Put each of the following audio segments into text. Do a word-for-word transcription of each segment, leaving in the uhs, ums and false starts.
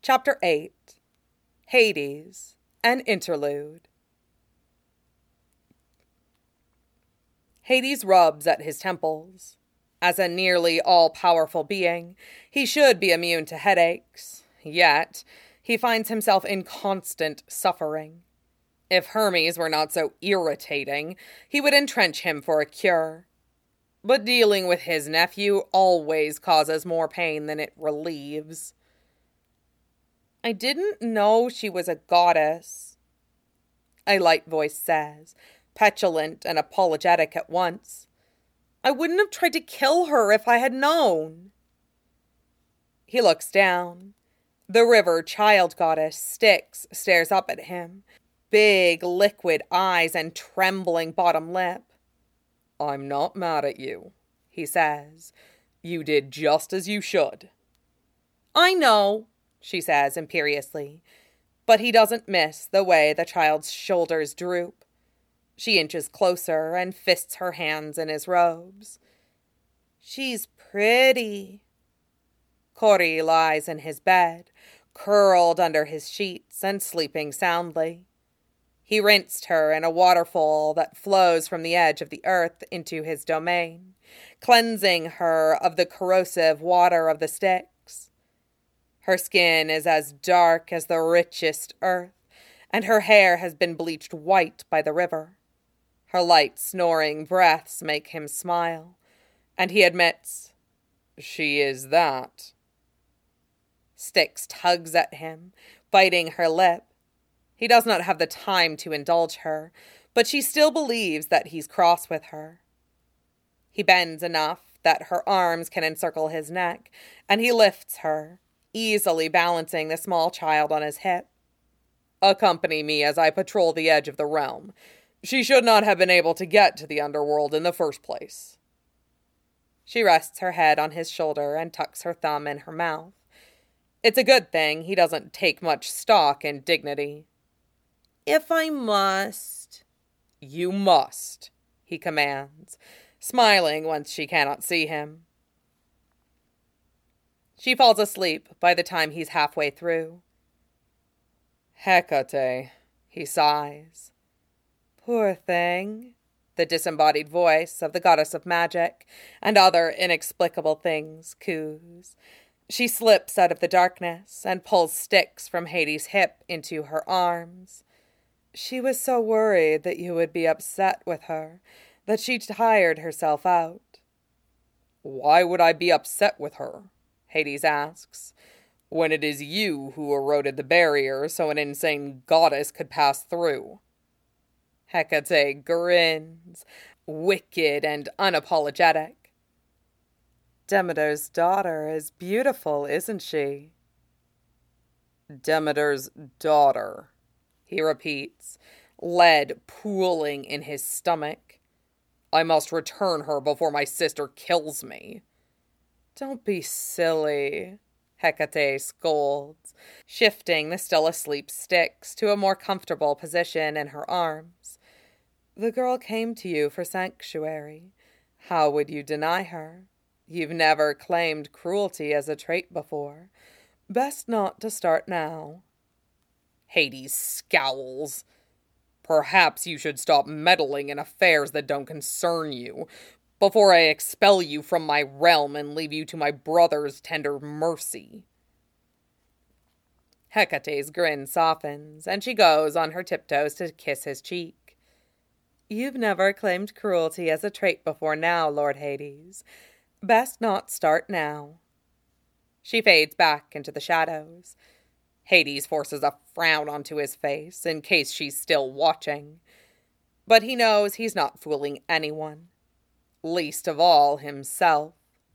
Chapter eight. Hades, an Interlude. Hades rubs at his temples. As a nearly all-powerful being, he should be immune to headaches. Yet, he finds himself in constant suffering. If Hermes were not so irritating, he would entrench him for a cure. But dealing with his nephew always causes more pain than it relieves. I didn't know she was a goddess, a light voice says, petulant and apologetic at once. I wouldn't have tried to kill her if I had known. He looks down. The river child goddess Styx stares up at him, big liquid eyes and trembling bottom lip. I'm not mad at you, he says. You did just as you should. I know, she says imperiously, but he doesn't miss the way the child's shoulders droop. She inches closer and fists her hands in his robes. She's pretty. Kori lies in his bed, curled under his sheets and sleeping soundly. He rinsed her in a waterfall that flows from the edge of the earth into his domain, cleansing her of the corrosive water of the Styx. Her skin is as dark as the richest earth, and her hair has been bleached white by the river. Her light, snoring breaths make him smile, and he admits, she is that. Styx tugs at him, biting her lip. He does not have the time to indulge her, but she still believes that he's cross with her. He bends enough that her arms can encircle his neck, and he lifts her, easily balancing the small child on his hip. Accompany me as I patrol the edge of the realm. She should not have been able to get to the underworld in the first place. She rests her head on his shoulder and tucks her thumb in her mouth. It's a good thing he doesn't take much stock in dignity. If I must. You must, he commands, smiling once she cannot see him. She falls asleep by the time he's halfway through. Hecate, he sighs. Poor thing, the disembodied voice of the goddess of magic and other inexplicable things coos. She slips out of the darkness and pulls Styx from Hades' hip into her arms. She was so worried that you would be upset with her that she tired herself out. Why would I be upset with her? Hades asks, when it is you who eroded the barrier so an insane goddess could pass through. Hecate grins, wicked and unapologetic. Demeter's daughter is beautiful, isn't she? Demeter's daughter, he repeats, lead pooling in his stomach. I must return her before my sister kills me. Don't be silly, Hecate scolds, shifting the still asleep Styx to a more comfortable position in her arms. The girl came to you for sanctuary. How would you deny her? You've never claimed cruelty as a trait before. Best not to start now. Hades scowls. Perhaps you should stop meddling in affairs that don't concern you, before I expel you from my realm and leave you to my brother's tender mercy. Hecate's grin softens, and she goes on her tiptoes to kiss his cheek. You've never claimed cruelty as a trait before now, Lord Hades. Best not start now. She fades back into the shadows. Hades forces a frown onto his face in case she's still watching. But he knows he's not fooling anyone. Least of all himself.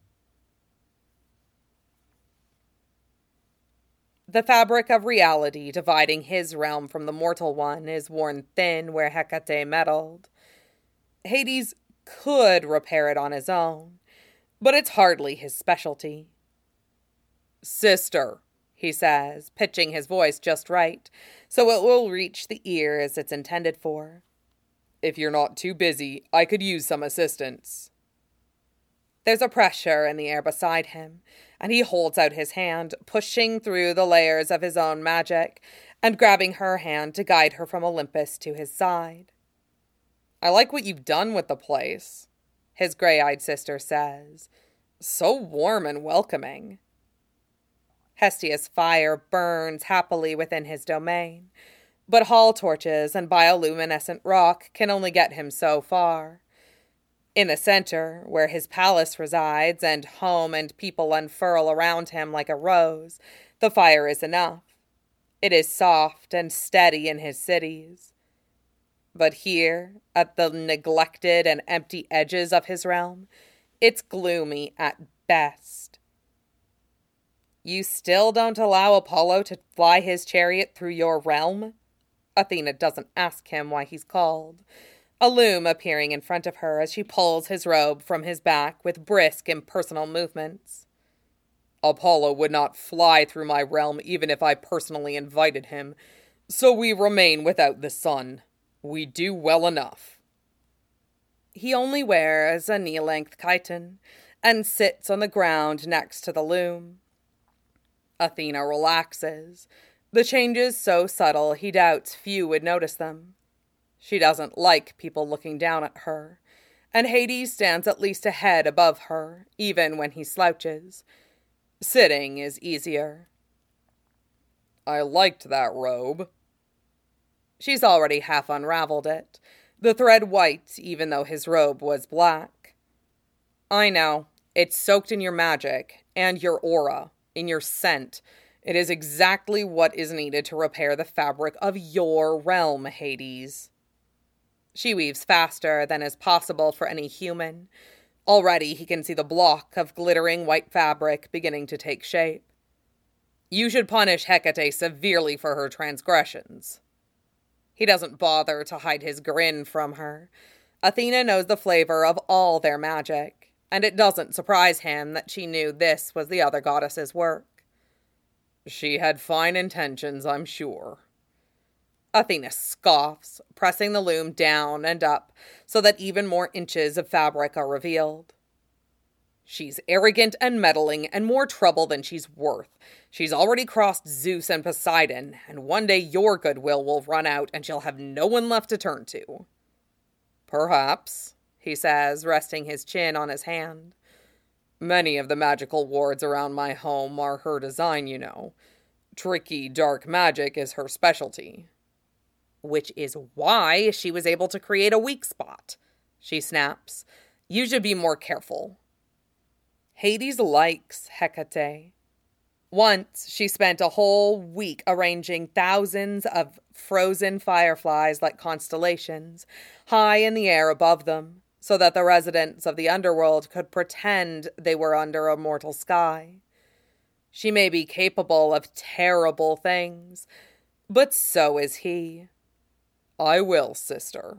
The fabric of reality dividing his realm from the mortal one is worn thin where Hecate meddled. Hades could repair it on his own, but it's hardly his specialty. Sister, he says, pitching his voice just right, so it will reach the ears it's intended for. If you're not too busy, I could use some assistance. There's a pressure in the air beside him, and he holds out his hand, pushing through the layers of his own magic, and grabbing her hand to guide her from Olympus to his side. "I like what you've done with the place," his gray-eyed sister says. "So warm and welcoming." Hestia's fire burns happily within his domain, but hall torches and bioluminescent rock can only get him so far. In the center, where his palace resides and home and people unfurl around him like a rose, the fire is enough. It is soft and steady in his cities. But here, at the neglected and empty edges of his realm, it's gloomy at best. "You still don't allow Apollo to fly his chariot through your realm?" Athena doesn't ask him why he's called, a loom appearing in front of her as she pulls his robe from his back with brisk, impersonal movements. "Apollo would not fly through my realm even if I personally invited him, so we remain without the sun. We do well enough." He only wears a knee-length chiton and sits on the ground next to the loom. Athena relaxes, the changes so subtle he doubts few would notice them. She doesn't like people looking down at her, and Hades stands at least a head above her, even when he slouches. Sitting is easier. "I liked that robe." She's already half unraveled it, the thread white even though his robe was black. "I know, it's soaked in your magic, and your aura, in your scent. It is exactly what is needed to repair the fabric of your realm, Hades." She weaves faster than is possible for any human. Already he can see the block of glittering white fabric beginning to take shape. "You should punish Hecate severely for her transgressions." He doesn't bother to hide his grin from her. Athena knows the flavor of all their magic, and it doesn't surprise him that she knew this was the other goddess's work. "She had fine intentions, I'm sure." Athena scoffs, pressing the loom down and up so that even more inches of fabric are revealed. "She's arrogant and meddling and more trouble than she's worth. She's already crossed Zeus and Poseidon, and one day your goodwill will run out and she'll have no one left to turn to." "Perhaps," he says, resting his chin on his hand. "Many of the magical wards around my home are her design, you know. Tricky, dark magic is her specialty." "Which is why she was able to create a weak spot," she snaps. "You should be more careful." Hades likes Hecate. Once she spent a whole week arranging thousands of frozen fireflies like constellations high in the air above them, so that the residents of the underworld could pretend they were under a mortal sky. She may be capable of terrible things, but so is he. "I will, sister."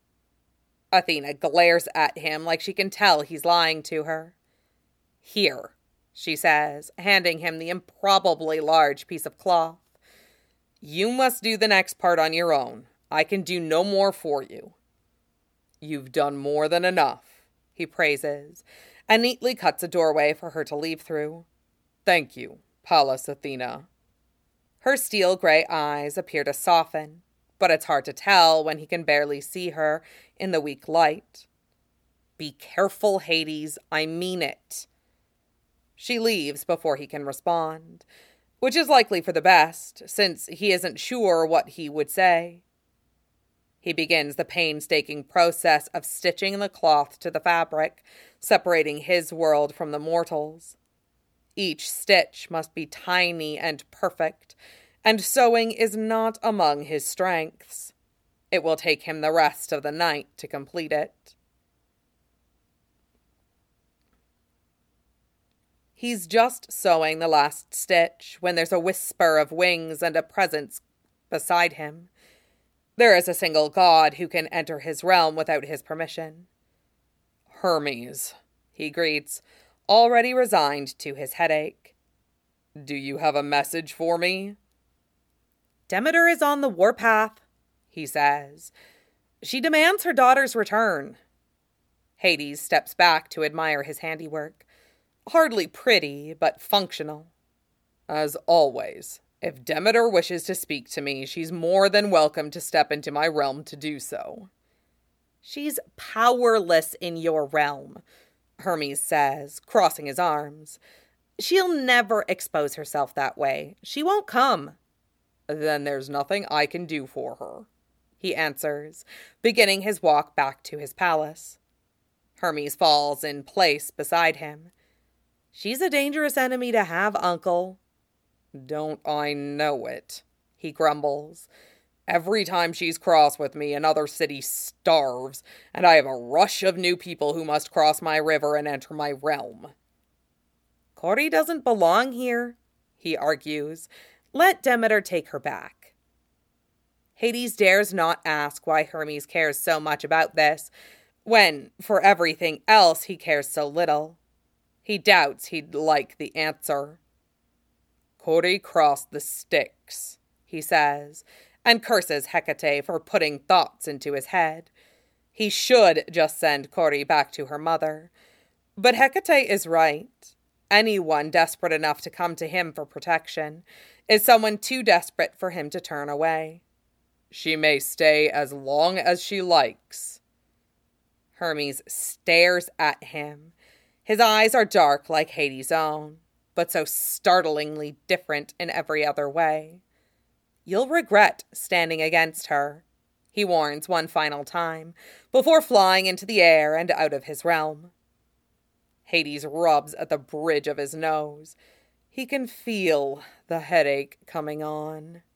Athena glares at him like she can tell he's lying to her. "Here," she says, handing him the improbably large piece of cloth. "You must do the next part on your own. I can do no more for you." "You've done more than enough," he praises, and neatly cuts a doorway for her to leave through. "Thank you, Pallas Athena." Her steel-gray eyes appear to soften, but it's hard to tell when he can barely see her in the weak light. "Be careful, Hades. I mean it." She leaves before he can respond, which is likely for the best, since he isn't sure what he would say. He begins the painstaking process of stitching the cloth to the fabric, separating his world from the mortals. Each stitch must be tiny and perfect, and sewing is not among his strengths. It will take him the rest of the night to complete it. He's just sewing the last stitch when there's a whisper of wings and a presence beside him. There is a single god who can enter his realm without his permission. "Hermes," he greets, already resigned to his headache. "Do you have a message for me?" "Demeter is on the warpath," he says. "She demands her daughter's return." Hades steps back to admire his handiwork. Hardly pretty, but functional. As always, if Demeter wishes to speak to me, she's more than welcome to step into my realm to do so. She's powerless in your realm, Hermes says, crossing his arms. She'll never expose herself that way. She won't come. Then there's nothing I can do for her, he answers, beginning his walk back to his palace. Hermes falls in place beside him. She's a dangerous enemy to have, uncle. Don't I know it, he grumbles. Every time she's cross with me, another city starves, and I have a rush of new people who must cross my river and enter my realm. Cori doesn't belong here, he argues. Let Demeter take her back. Hades dares not ask why Hermes cares so much about this, when, for everything else, he cares so little. He doubts he'd like the answer. Cori crossed the Styx, he says, and curses Hecate for putting thoughts into his head. He should just send Cori back to her mother. But Hecate is right. Anyone desperate enough to come to him for protection is someone too desperate for him to turn away. She may stay as long as she likes. Hermes stares at him. His eyes are dark like Hades' own, but so startlingly different in every other way. You'll regret standing against her, he warns one final time, before flying into the air and out of his realm. Hades rubs at the bridge of his nose. He can feel the headache coming on.